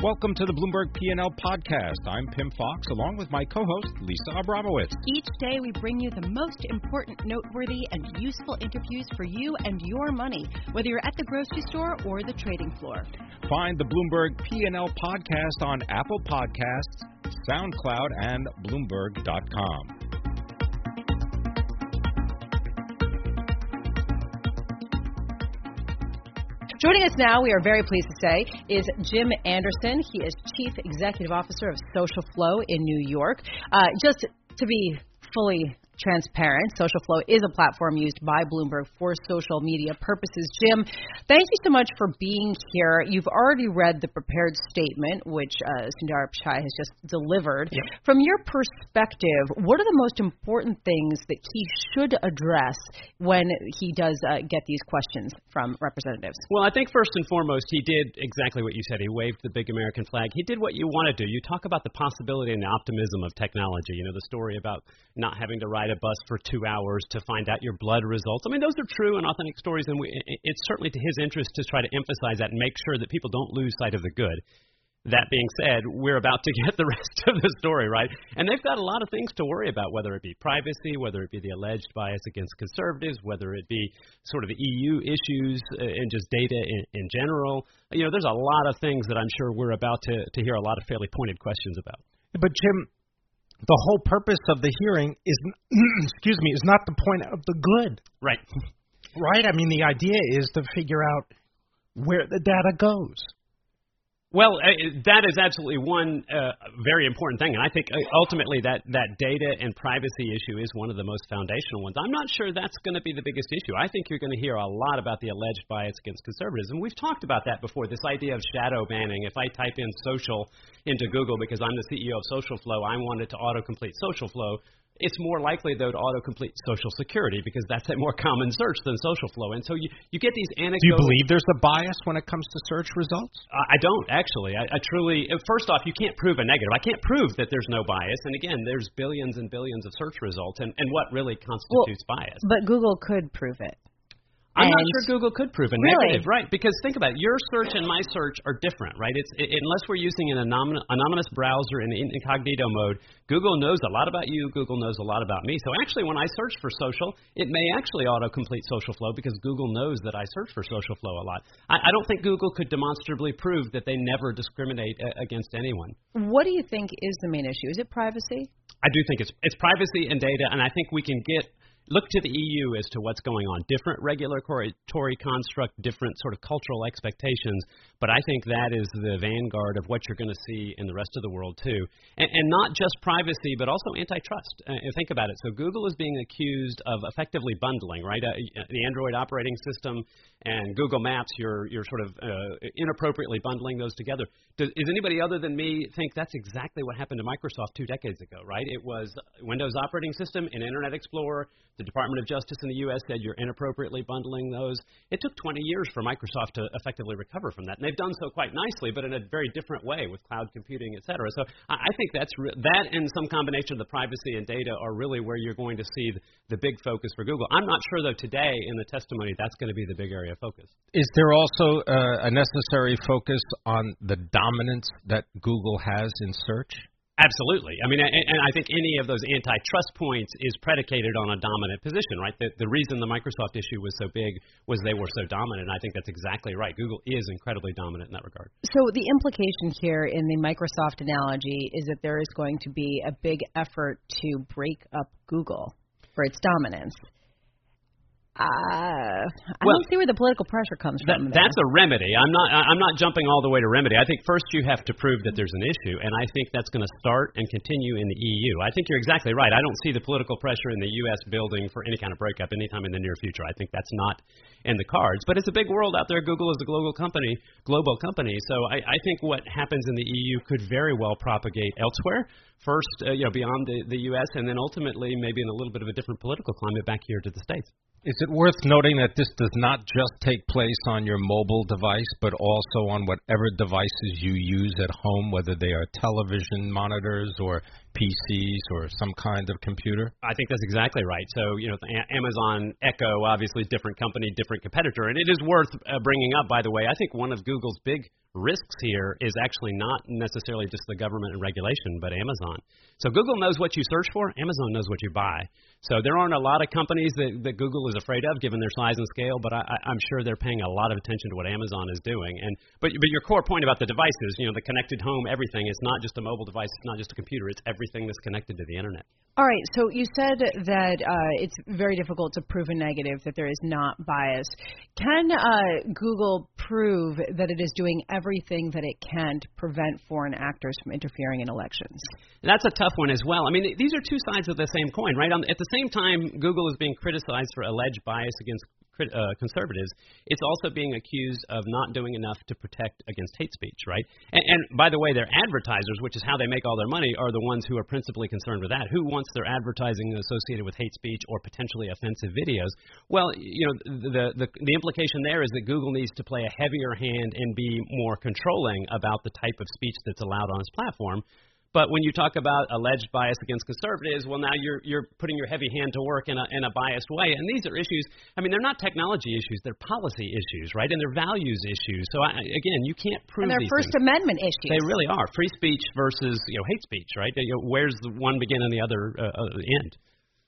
Welcome to the Bloomberg P&L podcast. I'm Pim Fox, along with my co-host, Lisa Abramowitz. Each day we bring you the most important, noteworthy, and useful interviews for you and your money, whether you're at the grocery store or the trading floor. Find the Bloomberg P&L podcast on Apple Podcasts, SoundCloud, and Bloomberg.com. Joining us now, we are very pleased to say, is Jim Anderson. He is Chief Executive Officer of Social Flow in New York. Just to be fully transparent, Social Flow is a platform used by Bloomberg for social media purposes. Jim, thank you so much for being here. You've already read the prepared statement, which Sundar Pichai has just delivered. Yep. From your perspective, what are the most important things that he should address when he does get these questions from representatives? Well, I think first and foremost, he did exactly what you said. He waved the big American flag. He did what you want to do. You talk about the possibility and the optimism of technology. You know, the story about not having to ride a bus for 2 hours to find out your blood results. I mean, those are true and authentic stories, and it's certainly to his interest to try to emphasize that and make sure that people don't lose sight of the good. That being said, we're about to get the rest of the story, right? And they've got a lot of things to worry about, whether it be privacy, whether it be the alleged bias against conservatives, whether it be sort of the EU issues and just data in general. You know, there's a lot of things that I'm sure we're about to hear a lot of fairly pointed questions about. But, Jim, the whole purpose of the hearing is, is not the point of the good. Right. Right? I mean, the idea is to figure out where the data goes. Well, that is absolutely one very important thing, and I think ultimately that data and privacy issue is one of the most foundational ones. I'm not sure that's going to be the biggest issue. I think you're going to hear a lot about the alleged bias against conservatives, and we've talked about that before, this idea of shadow banning. If I type in social into Google because I'm the CEO of Social Flow, I want it to autocomplete Social Flow. It's more likely, though, to autocomplete Social Security because that's a more common search than Social Flow. And so you get these anecdotes. Do you believe there's a bias when it comes to search results? I don't, actually. I truly – first off, you can't prove a negative. I can't prove that there's no bias. And, again, there's billions and billions of search results. And what really constitutes bias? But Google could prove it. I'm not sure Google could prove a negative, really? Right? Because think about it, your search and my search are different, right? Unless we're using an anonymous browser in incognito mode, Google knows a lot about you, Google knows a lot about me. So actually, when I search for social, it may actually autocomplete Social Flow because Google knows that I search for Social Flow a lot. I don't think Google could demonstrably prove that they never discriminate against anyone. What do you think is the main issue? Is it privacy? I do think it's privacy and data, and I think we can look to the EU as to what's going on. Different regulatory construct, different sort of cultural expectations, but I think that is the vanguard of what you're going to see in the rest of the world too. And not just privacy, but also antitrust. Think about it. So Google is being accused of effectively bundling, right? The Android operating system and Google Maps, you're sort of inappropriately bundling those together. Does anybody other than me think that's exactly what happened to Microsoft 2 decades ago, right? It was Windows operating system and Internet Explorer. The Department of Justice in the U.S. said you're inappropriately bundling those. It took 20 years for Microsoft to effectively recover from that. And they've done so quite nicely, but in a very different way with cloud computing, et cetera. So I think that and some combination of the privacy and data are really where you're going to see the big focus for Google. I'm not sure, though, today in the testimony that's going to be the big area of focus. Is there also a necessary focus on the dominance that Google has in search? Absolutely. I mean, and I think any of those antitrust points is predicated on a dominant position, right? The reason the Microsoft issue was so big was they were so dominant, and I think that's exactly right. Google is incredibly dominant in that regard. So the implication here in the Microsoft analogy is that there is going to be a big effort to break up Google for its dominance. I don't see where the political pressure comes from. That's a remedy. I'm not jumping all the way to remedy. I think first you have to prove that there's an issue, and I think that's going to start and continue in the EU. I think you're exactly right. I don't see the political pressure in the U.S. building for any kind of breakup anytime in the near future. I think that's not in the cards. But it's a big world out there. Google is a global company. So I think what happens in the EU could very well propagate elsewhere. First, beyond the U.S., and then ultimately maybe in a little bit of a different political climate back here to the States. Is it worth noting that this does not just take place on your mobile device, but also on whatever devices you use at home, whether they are television monitors or PCs or some kind of computer? I think that's exactly right. So, Amazon Echo, obviously different company, different competitor. And it is worth bringing up, by the way, I think one of Google's big risks here is actually not necessarily just the government and regulation, but Amazon. So Google knows what you search for. Amazon knows what you buy. So there aren't a lot of companies that Google is afraid of, given their size and scale, but I'm sure they're paying a lot of attention to what Amazon is doing. But your core point about the devices, the connected home, everything, it's not just a mobile device, it's not just a computer, it's everything that's connected to the Internet. All right, so you said that it's very difficult to prove a negative, that there is not bias. Can Google prove that it is doing everything that it can to prevent foreign actors from interfering in elections? That's a tough one as well. I mean, these are two sides of the same coin, right? At the same time, Google is being criticized for alleged bias against conservatives. It's also being accused of not doing enough to protect against hate speech, right? And by the way, their advertisers, which is how they make all their money, are the ones who are principally concerned with that. Who wants their advertising associated with hate speech or potentially offensive videos? Well, the implication there is that Google needs to play a heavier hand and be more controlling about the type of speech that's allowed on its platform. But when you talk about alleged bias against conservatives, well, now you're putting your heavy hand to work in a biased way. And these are issues, I mean, they're not technology issues, they're policy issues, right? And they're values issues. So, again, you can't prove these things. And they're First Amendment issues. They really are. Free speech versus, hate speech, right? Where's the one begin and the other end?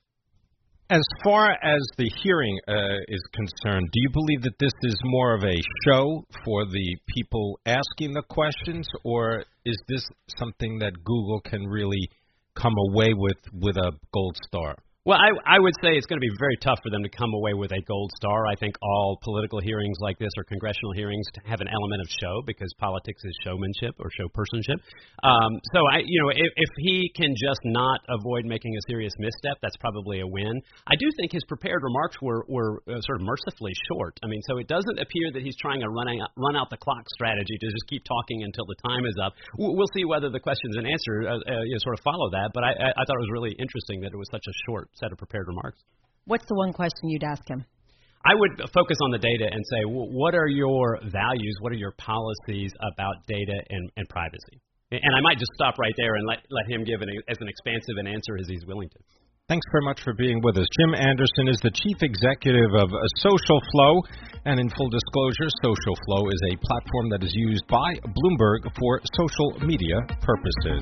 As far as the hearing is concerned, do you believe that this is more of a show for the people asking the questions, or is this something that Google can really come away with a gold star? Well, I would say it's going to be very tough for them to come away with a gold star. I think all political hearings like this or congressional hearings have an element of show because politics is showmanship or showpersonship. So, if he can just not avoid making a serious misstep, that's probably a win. I do think his prepared remarks were sort of mercifully short. I mean, so it doesn't appear that he's trying a run out the clock strategy to just keep talking until the time is up. We'll see whether the questions and answers sort of follow that, but I thought it was really interesting that it was such a short set of prepared remarks. What's the one question you'd ask him? I would focus on the data and say, what are your values, what are your policies about data and privacy? And I might just stop right there and let him give as an expansive an answer as he's willing to. Thanks very much for being with us. Jim Anderson is the Chief Executive of Social Flow. And in full disclosure, Social Flow is a platform that is used by Bloomberg for social media purposes.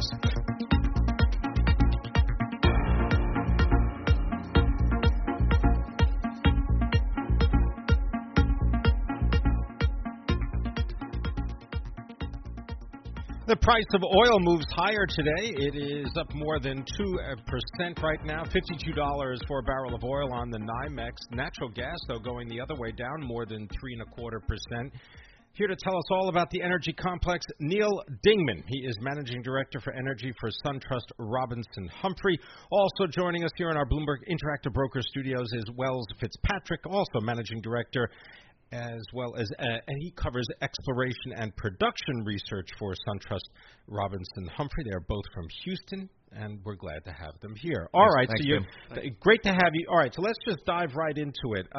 The price of oil moves higher today. It is up more than 2% right now, $52 for a barrel of oil on the NYMEX. Natural gas, though, going the other way, down more than 3.25%. Here to tell us all about the energy complex, Neil Dingman. He is Managing Director for Energy for SunTrust Robinson Humphrey. Also joining us here in our Bloomberg Interactive Broker Studios is Wells Fitzpatrick, also Managing Director, as well as, and he covers exploration and production research for SunTrust Robinson Humphrey. They are both from Houston, and we're glad to have them here. All right, thanks, so great to have you. All right, so let's just dive right into it.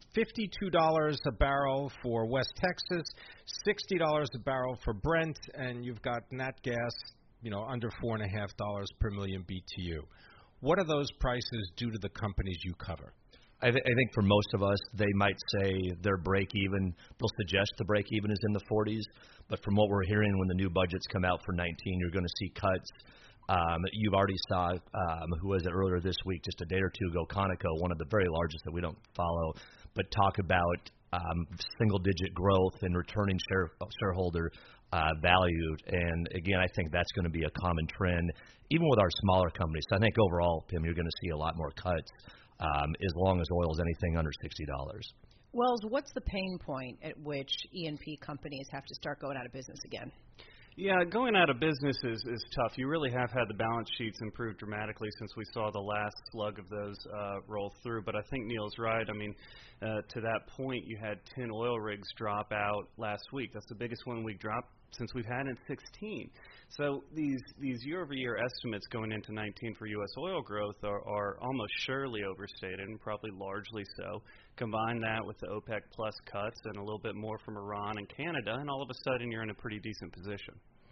$52 a barrel for West Texas, $60 a barrel for Brent, and you've got nat gas, under $4.50 per million BTU. What are those prices due to the companies you cover? I think for most of us, they might say their break-even, they'll suggest the break-even is in the 40s, but from what we're hearing when the new budgets come out for 19, you're going to see cuts. You've already saw, who was it earlier this week, just a day or two ago, Conoco, one of the very largest that we don't follow, but talk about single-digit growth and returning shareholder value. And, again, I think that's going to be a common trend, even with our smaller companies. So I think overall, Pim, you're going to see a lot more cuts. As long as oil is anything under $60. Wells, what's the pain point at which E&P companies have to start going out of business again? Yeah, going out of business is tough. You really have had the balance sheets improve dramatically since we saw the last slug of those roll through. But I think Neil's right. I mean, to that point, you had 10 oil rigs drop out last week. That's the biggest one-week drop since we've had in 16. So these year-over-year estimates going into 19 for U.S. oil growth are almost surely overstated, and probably largely so. Combine that with the OPEC plus cuts and a little bit more from Iran and Canada, and all of a sudden you're in a pretty decent position.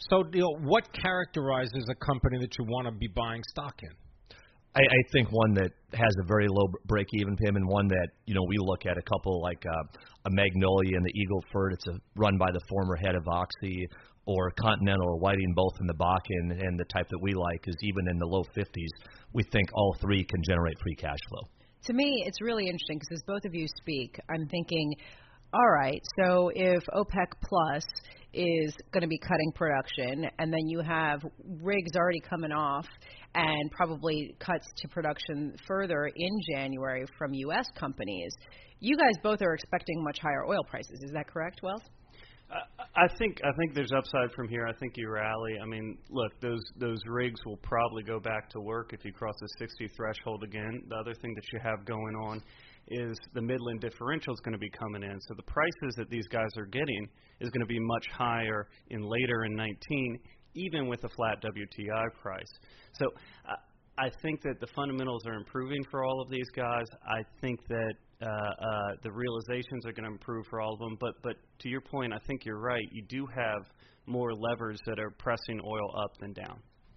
So, Neil, what characterizes a company that you want to be buying stock in? I think one that has a very low break-even, Pim, and one that, we look at a couple like a Magnolia and the Eagle Ford. It's run by the former head of Oxy, or Continental or Whiting, both in the Bakken, and the type that we like is even in the low 50s. We think all three can generate free cash flow. To me, it's really interesting because as both of you speak, I'm thinking, all right, so if OPEC Plus is going to be cutting production, and then you have rigs already coming off and probably cuts to production further in January from U.S. companies, you guys both are expecting much higher oil prices. Is that correct, Wells? I think there's upside from here. I think you rally. I mean, look, those rigs will probably go back to work if you cross the 60 threshold again. The other thing that you have going on is the Midland differential is going to be coming in. So the prices that these guys are getting is going to be much higher later in 19, even with a flat WTI price. So I think that the fundamentals are improving for all of these guys. I think that the realizations are going to improve for all of them. But to your point, I think you're right. You do have more levers that are pressing oil up than down.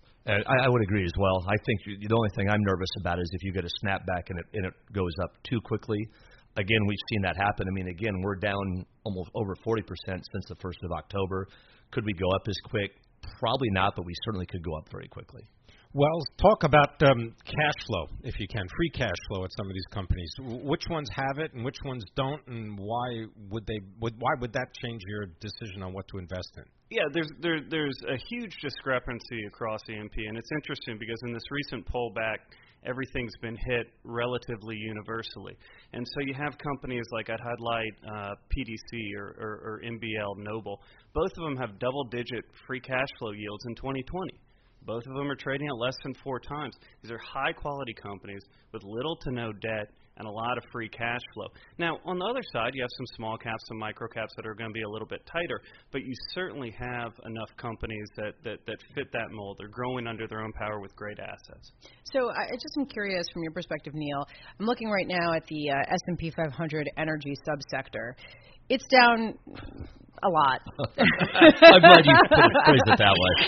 I would agree as well. I think the only thing I'm nervous about is if you get a snapback and it goes up too quickly. Again, we've seen that happen. I mean, again, we're down almost over 40% since the 1st of October. Could we go up as quick? Probably not, but we certainly could go up very quickly. Well, talk about cash flow, if you can, free cash flow at some of these companies. Which ones have it and which ones don't, and why would that change your decision on what to invest in? Yeah, there's a huge discrepancy across E&P, and it's interesting because in this recent pullback, everything's been hit relatively universally. And so you have companies like I'd highlight PDC or MBL Noble. Both of them have double-digit free cash flow yields in 2020. Both of them are trading at less than 4 times. These are high-quality companies with little to no debt and a lot of free cash flow. Now, on the other side, you have some small caps, some micro caps that are going to be a little bit tighter, but you certainly have enough companies that fit that mold. They're growing under their own power with great assets. So I just am curious from your perspective, Neil. I'm looking right now at the S&P 500 energy subsector. It's down a lot. I'm glad you phrased it that way.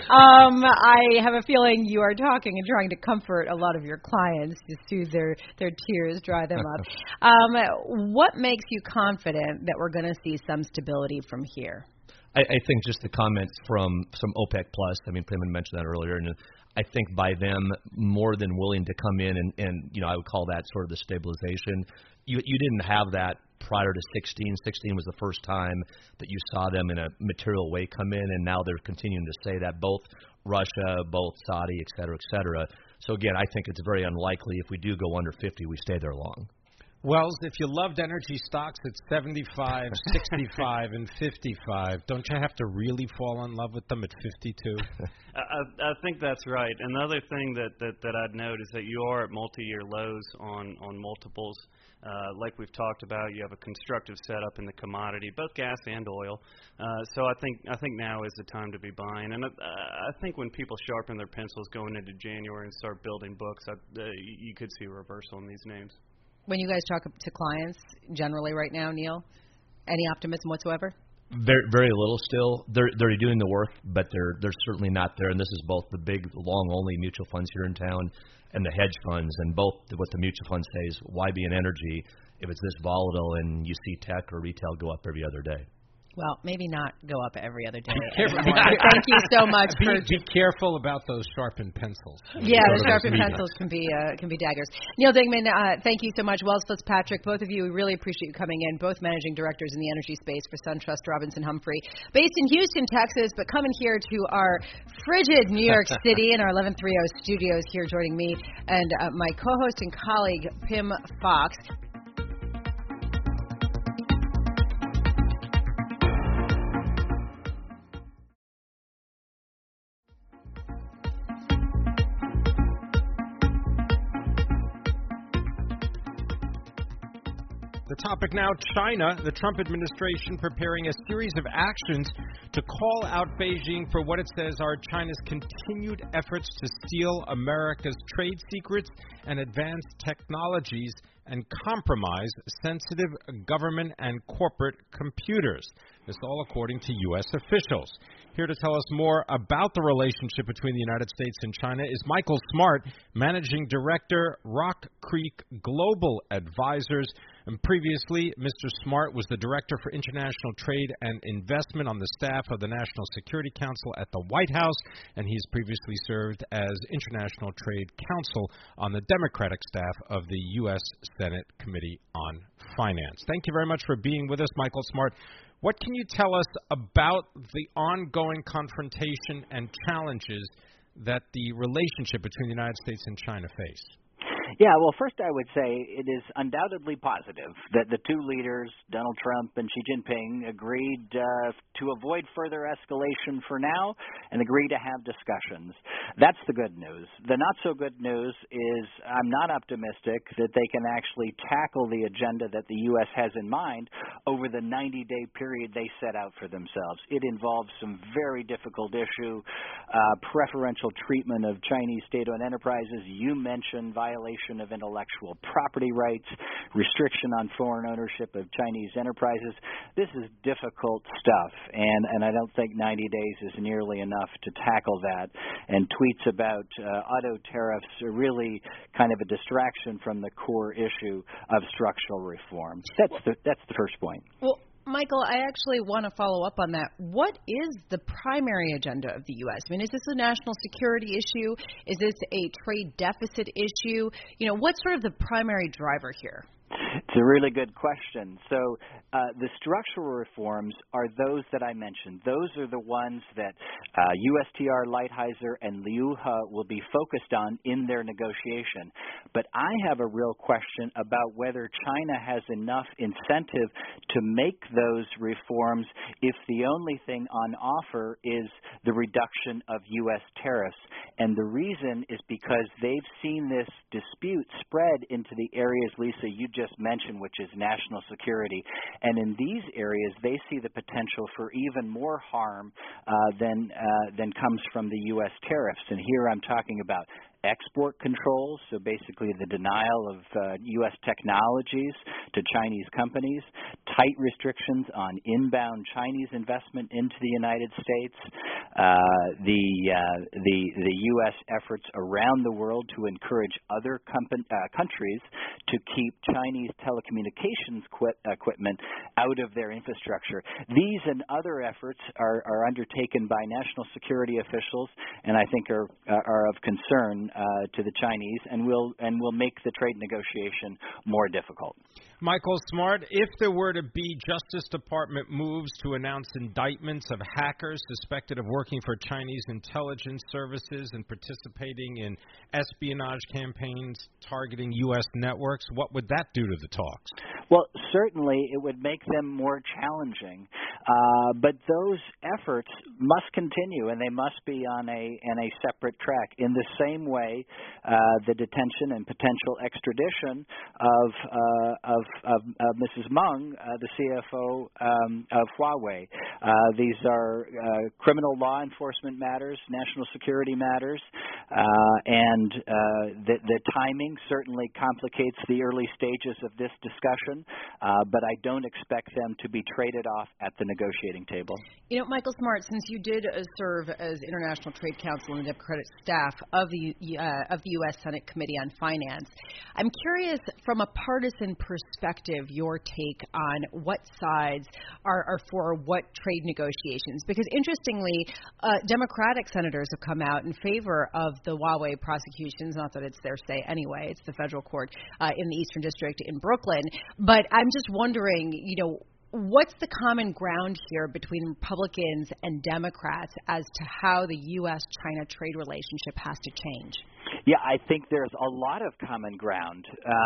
I have a feeling you are talking and trying to comfort a lot of your clients to soothe their tears, dry them up. What makes you confident that we're going to see some stability from here? I think just the comments from some OPEC Plus, I mean, Priman mentioned that earlier, and I think by them more than willing to come in and I would call that sort of the stabilization. You didn't have that prior to 16. 16 was the first time that you saw them in a material way come in, and now they're continuing to say that, both Russia, both Saudi, et cetera, et cetera. So, again, I think it's very unlikely if we do go under 50, we stay there long. Wells, if you loved energy stocks at 75, 65, and 55, don't you have to really fall in love with them at 52? I think that's right. Another thing that I'd note is that you are at multi-year lows on multiples. Like we've talked about, you have a constructive setup in the commodity, both gas and oil. So I think now is the time to be buying. And I think when people sharpen their pencils going into January and start building books, you could see a reversal in these names. When you guys talk to clients generally right now, Neil, any optimism whatsoever? Very, very little still. They're doing the work, but they're certainly not there. And this is both the big long-only mutual funds here in town and the hedge funds. And both what the mutual funds say is, why be in energy if it's this volatile and you see tech or retail go up every other day? Well, maybe not go up every other day. Thank you so much. Be careful about those sharpened pencils. Yeah, the sharpened pencils can be daggers. Neil Dingman, thank you so much. Wells Fitzpatrick, both of you, we really appreciate you coming in, both managing directors in the energy space for SunTrust Robinson Humphrey, based in Houston, Texas, but coming here to our frigid New York City in our 1130 studios here, joining me and my co-host and colleague, Pim Fox. The topic now, China. The Trump administration preparing a series of actions to call out Beijing for what it says are China's continued efforts to steal America's trade secrets and advanced technologies and compromise sensitive government and corporate computers. This all according to U.S. officials. Here to tell us more about the relationship between the United States and China is Michael Smart, Managing Director, Rock Creek Global Advisors. And previously, Mr. Smart was the Director for International Trade and Investment on the staff of the National Security Council at the White House, and he's previously served as International Trade Counsel on the Democratic staff of the U.S. Senate Committee on Finance. Thank you very much for being with us, Michael Smart. What can you tell us about the ongoing confrontation and challenges that the relationship between the United States and China face? Yeah, well, first I would say it is undoubtedly positive that the two leaders, Donald Trump and Xi Jinping, agreed to avoid further escalation for now and agree to have discussions. That's the good news. The not-so-good news is I'm not optimistic that they can actually tackle the agenda that the U.S. has in mind over the 90-day period they set out for themselves. It involves some very difficult issue, preferential treatment of Chinese state-owned enterprises. You mentioned violation of intellectual property rights, restriction on foreign ownership of Chinese enterprises. This is difficult stuff, and I don't think 90 days is nearly enough to tackle that. And tweets about auto tariffs are really kind of a distraction from the core issue of structural reform. That's the first point. Well, Michael, I actually want to follow up on that. What is the primary agenda of the U.S.? I mean, is this a national security issue? Is this a trade deficit issue? You know, what's sort of the primary driver here? It's a really good question. So the structural reforms are those that I mentioned. Those are the ones that USTR, Lighthizer, and Liu He will be focused on in their negotiation. But I have a real question about whether China has enough incentive to make those reforms if the only thing on offer is the reduction of U.S. tariffs. And the reason is because they've seen this dispute spread into the areas, Lisa, you just mentioned, which is national security. And in these areas, they see the potential for even more harm than comes from the U.S. tariffs. And here I'm talking about export controls, so basically the denial of U.S. technologies to Chinese companies, tight restrictions on inbound Chinese investment into the United States, the U.S. efforts around the world to encourage other countries to keep Chinese telecommunications equipment out of their infrastructure. These and other efforts are undertaken by national security officials, and I think are of concern to the Chinese, and will make the trade negotiation more difficult. Michael Smart, if there were to be Justice Department moves to announce indictments of hackers suspected of working for Chinese intelligence services and participating in espionage campaigns targeting U.S. networks, what would that do to the talks? Well, certainly it would make them more challenging, but those efforts must continue, and they must be on a separate track. In the same way, the detention and potential extradition of Mrs. Meng, the CFO of Huawei. These are criminal law enforcement matters, national security matters, and the timing certainly complicates the early stages of this discussion, but I don't expect them to be traded off at the negotiating table. You know, Michael Smart, since you did serve as International Trade Counsel on the Democratic staff of the U.S. Senate Committee on Finance, I'm curious, from a partisan perspective, your take on what sides are for what trade negotiations. Because interestingly, Democratic senators have come out in favor of the Huawei prosecutions. Not that it's their say anyway. It's the federal court in the Eastern District in Brooklyn. But I'm just wondering, you know, what's the common ground here between Republicans and Democrats as to how the U.S.-China trade relationship has to change? Yeah, I think there's a lot of common ground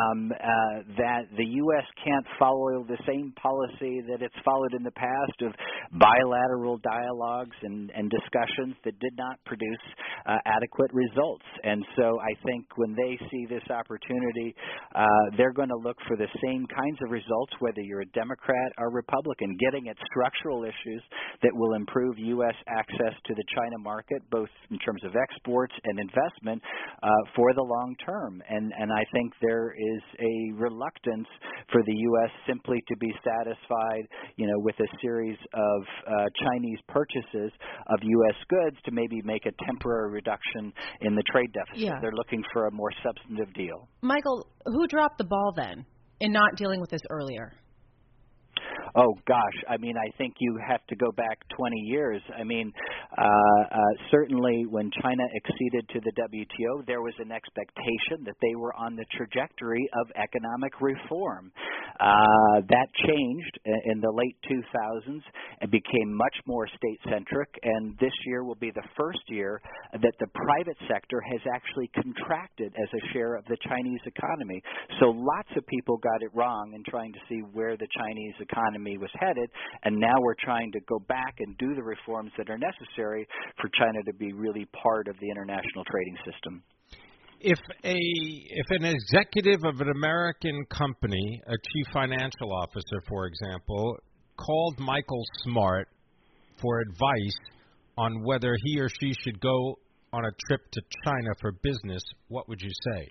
that the U.S. can't follow the same policy that it's followed in the past of bilateral dialogues and discussions that did not produce adequate results. And so I think when they see this opportunity, they're going to look for the same kinds of results, whether you're a Democrat or Republican, getting at structural issues that will improve U.S. access to the China market, both in terms of exports and investment, for the long term. And I think there is a reluctance for the U.S. simply to be satisfied, with a series of Chinese purchases of U.S. goods to maybe make a temporary reduction in the trade deficit. Yeah. They're looking for a more substantive deal. Michael, who dropped the ball then in not dealing with this earlier? Oh, gosh. I think you have to go back 20 years. Certainly when China acceded to the WTO, there was an expectation that they were on the trajectory of economic reform. That changed in the late 2000s and became much more state-centric, and this year will be the first year that the private sector has actually contracted as a share of the Chinese economy. So lots of people got it wrong in trying to see where the Chinese economy was headed, and now we're trying to go back and do the reforms that are necessary for China to be really part of the international trading system. If an executive of an American company, a chief financial officer, for example, called Michael Smart for advice on whether he or she should go on a trip to China for business, what would you say?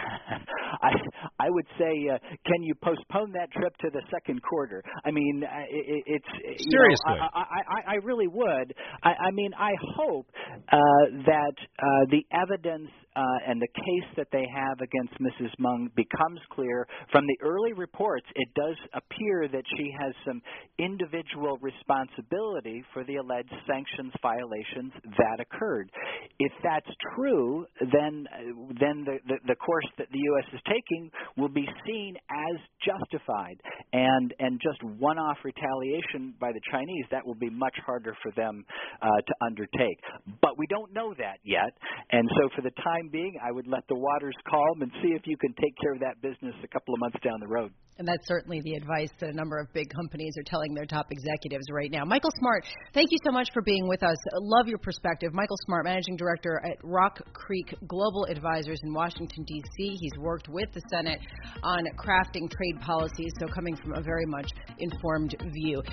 I would say, can you postpone that trip to the second quarter? It's seriously. I really would. I hope that the evidence and the case that they have against Mrs. Meng becomes clear. From the early reports, it does appear that she has some individual responsibility for the alleged sanctions violations that occurred. If that's true, then the course that the U.S. is taking will be seen as justified, and just one-off retaliation by the Chinese, that will be much harder for them to undertake. But we don't know that yet, and so for the time being, I would let the waters calm and see if you can take care of that business a couple of months down the road. And that's certainly the advice that a number of big companies are telling their top executives right now. Michael Smart, thank you so much for being with us. Love your perspective. Michael Smart, Managing Director at Rock Creek Global Advisors in Washington, D.C. He's worked with the Senate on crafting trade policies, so coming from a very much informed view.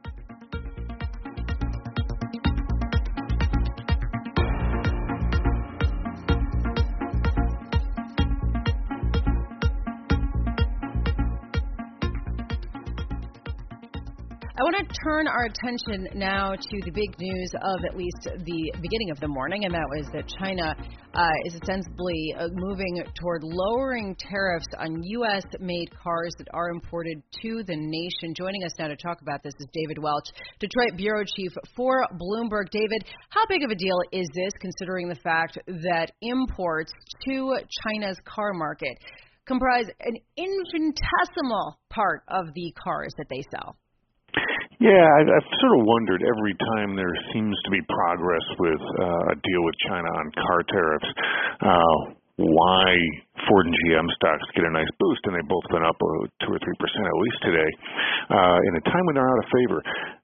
I want to turn our attention now to the big news of at least the beginning of the morning, and that was that China is ostensibly moving toward lowering tariffs on U.S.-made cars that are imported to the nation. Joining us now to talk about this is David Welch, Detroit Bureau Chief for Bloomberg. David, how big of a deal is this, considering the fact that imports to China's car market comprise an infinitesimal part of the cars that they sell? Yeah, I've sort of wondered every time there seems to be progress with a deal with China on car tariffs, why Ford and GM stocks get a nice boost, and they've both been up 2 or 3% at least today, in a time when they're out of favor.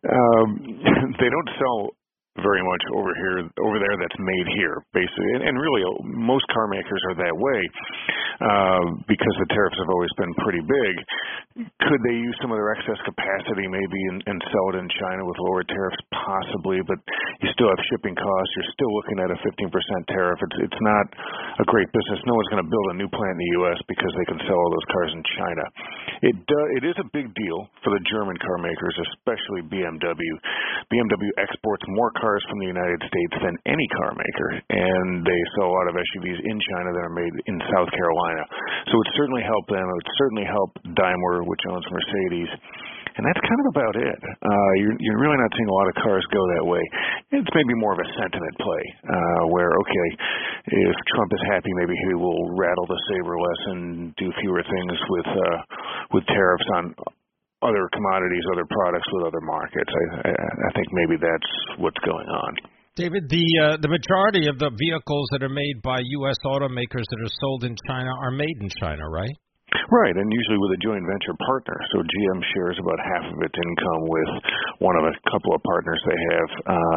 They don't sell very much over there that's made here, basically. And really, most car makers are that way because the tariffs have always been pretty big. Could they use some of their excess capacity maybe and sell it in China with lower tariffs? Possibly, but you still have shipping costs. You're still looking at a 15% tariff. It's not a great business. No one's going to build a new plant in the U.S. because they can sell all those cars in China. It is a big deal for the German car makers, especially BMW. BMW exports more cars from the United States than any car maker, and they sell a lot of SUVs in China that are made in South Carolina. So it certainly helped them. It would certainly help Daimler, which owns Mercedes. And that's kind of about it. You're really not seeing a lot of cars go that way. It's maybe more of a sentiment play where, okay, if Trump is happy, maybe he will rattle the saber less and do fewer things with tariffs on other commodities, other products with other markets. I think maybe that's what's going on. David, the majority of the vehicles that are made by U.S. automakers that are sold in China are made in China, right? Right, and usually with a joint venture partner. So GM shares about half of its income with one of a couple of partners they have.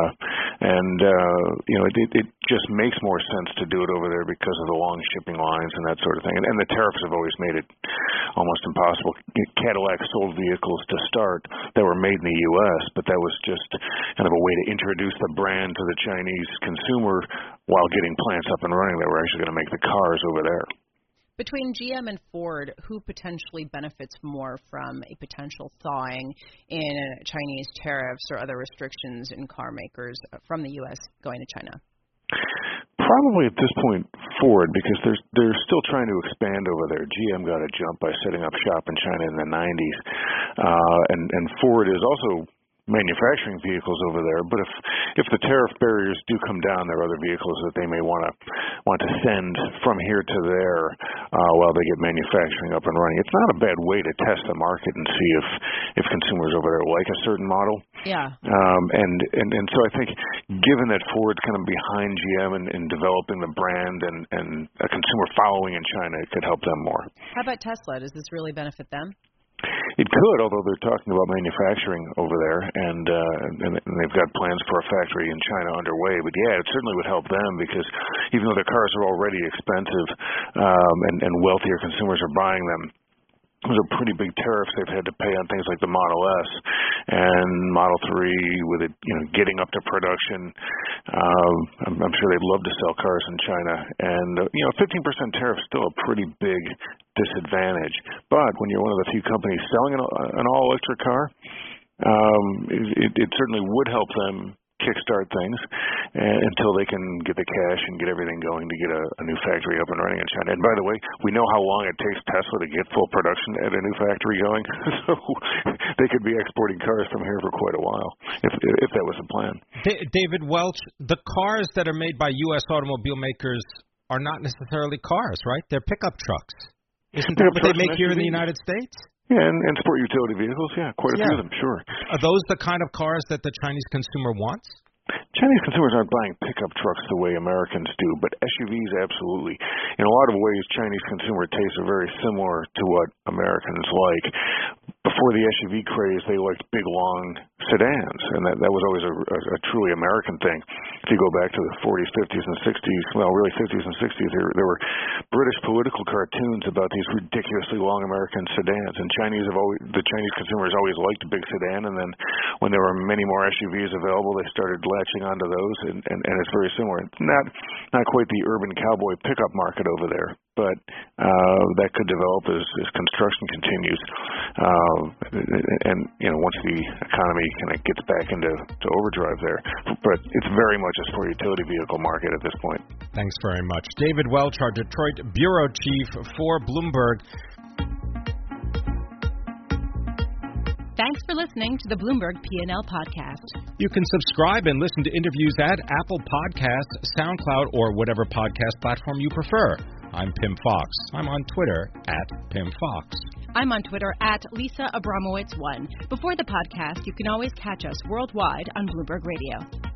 It just makes more sense to do it over there because of the long shipping lines and that sort of thing. And the tariffs have always made it almost impossible. Cadillac sold vehicles to start that were made in the U.S., but that was just kind of a way to introduce the brand to the Chinese consumer while getting plants up and running that were actually going to make the cars over there. Between GM and Ford, who potentially benefits more from a potential thawing in Chinese tariffs or other restrictions in car makers from the U.S. going to China? Probably at this point, Ford, because they're still trying to expand over there. GM got a jump by setting up shop in China in the 90s, and Ford is also manufacturing vehicles over there. But if the tariff barriers do come down, there are other vehicles that they may want to send from here to there while they get manufacturing up and running. It's not a bad way to test the market and see if consumers over there like a certain model. Yeah. And so I think, given that Ford's kind of behind GM in developing the brand and a consumer following in China, it could help them more. How about Tesla? Does this really benefit them? It could, although they're talking about manufacturing over there, and they've got plans for a factory in China underway. But yeah, it certainly would help them because even though their cars are already expensive and wealthier consumers are buying them, those are pretty big tariffs they've had to pay on things like the Model S and Model 3 with it, getting up to production. I'm sure they'd love to sell cars in China. And, 15% tariff is still a pretty big disadvantage. But when you're one of the few companies selling an all-electric car, it certainly would help them kickstart things until they can get the cash and get everything going to get a new factory up and running in China. And by the way, we know how long it takes Tesla to get full production at a new factory going, so they could be exporting cars from here for quite a while if that was the plan. David Welch, the cars that are made by U.S. automobile makers are not necessarily cars, right? They're pickup trucks. Isn't that what they make here in the United States? Yeah, and sport utility vehicles, quite a few of them, sure. Are those the kind of cars that the Chinese consumer wants? Chinese consumers aren't buying pickup trucks the way Americans do, but SUVs absolutely. In a lot of ways, Chinese consumer tastes are very similar to what Americans like. Before the SUV craze, they liked big, long sedans, and that was always a truly American thing. If you go back to the 40s, 50s, and 60s, well, really 50s and 60s, there were British political cartoons about these ridiculously long American sedans, and the Chinese consumers always liked a big sedan, and then when there were many more SUVs available, they started latching onto those, and it's very similar. Not quite the urban cowboy pickup market over there, but that could develop as construction continues. And once the economy kind of gets back into overdrive there. But it's very much a sport utility vehicle market at this point. Thanks very much. David Welch, our Detroit bureau chief for Bloomberg. Thanks for listening to the Bloomberg P&L podcast. You can subscribe and listen to interviews at Apple Podcasts, SoundCloud, or whatever podcast platform you prefer. I'm Pim Fox. I'm on Twitter @PimFox. I'm on Twitter @Lisa Abramowitz1. Before the podcast, you can always catch us worldwide on Bloomberg Radio.